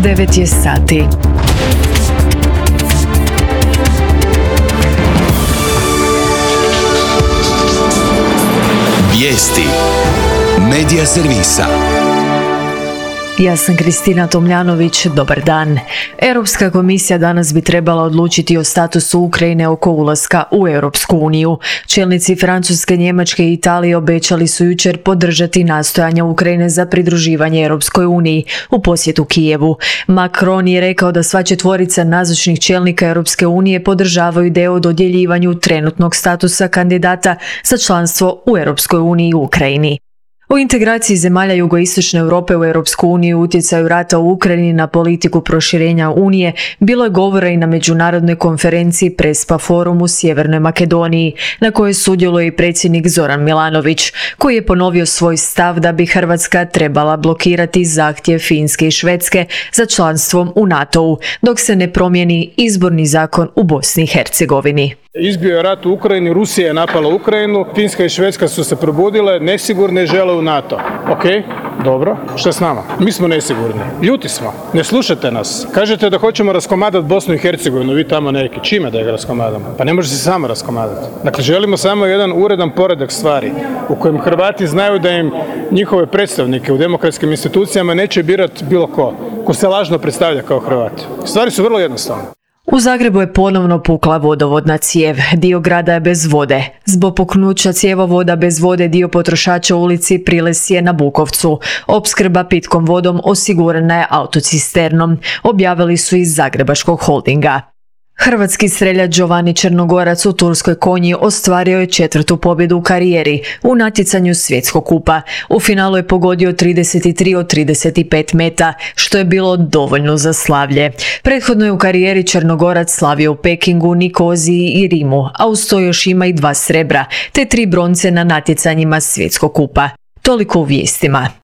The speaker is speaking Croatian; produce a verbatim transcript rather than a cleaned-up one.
devet je sati. Vijesti Medija servisa. Ja sam Kristina Tomljanović, dobar dan. Europska komisija danas bi trebala odlučiti o statusu Ukrajine oko ulaska u Europsku uniju. Čelnici Francuske, Njemačke i Italije obećali su jučer podržati nastojanja Ukrajine za pridruživanje Europskoj uniji u posjetu Kijevu. Macron je rekao da sva četvorica nazočnih čelnika Europske unije podržavaju ideju o dodjeljivanju trenutnog statusa kandidata za članstvo u Europskoj uniji u Ukrajini. O integraciji zemalja jugoistočne Europe u Europsku uniju i utjecaju rata u Ukrajini na politiku proširenja Unije bilo je govora i na međunarodnoj konferenciji Prespa forum u Sjevernoj Makedoniji, na kojoj sudjeluje i predsjednik Zoran Milanović, koji je ponovio svoj stav da bi Hrvatska trebala blokirati zahtjev Finske i Švedske za članstvom u NATO-u, dok se ne promijeni izborni zakon u Bosni i Hercegovini. Izbio je rat u Ukrajini, Rusija je napala Ukrajinu, Finska i Švedska su se probudile, nesigurne i žele u NATO. Ok, dobro, šta s nama? Mi smo nesigurni, ljuti smo, ne slušate nas. Kažete da hoćemo raskomadati Bosnu i Hercegovinu, vi tamo neki, čime da ih raskomadamo? Pa ne može se samo raskomadati. Dakle, želimo samo jedan uredan poredak stvari u kojem Hrvati znaju da im njihove predstavnike u demokratskim institucijama neće birati bilo ko, ko se lažno predstavlja kao Hrvati. Stvari su vrlo jednostavne. U Zagrebu je ponovno pukla vodovodna cijev. Dio grada je bez vode. Zbog puknuća cjevovoda bez vode dio potrošača u ulici Priles je na Bukovcu. Opskrba pitkom vodom osigurana je autocisternom, objavili su iz Zagrebačkog holdinga. Hrvatski streljač Giovanni Črnogorac u Turskoj Konji ostvario je četvrtu pobjedu u karijeri u natjecanju svjetskog kupa. U finalu je pogodio trideset tri od trideset pet meta, što je bilo dovoljno za slavlje. Prethodno je u karijeri Črnogorac slavio u Pekingu, Nikoziji i Rimu, a uz to još ima i dva srebra, te tri bronce na natjecanjima svjetskog kupa. Toliko u vijestima.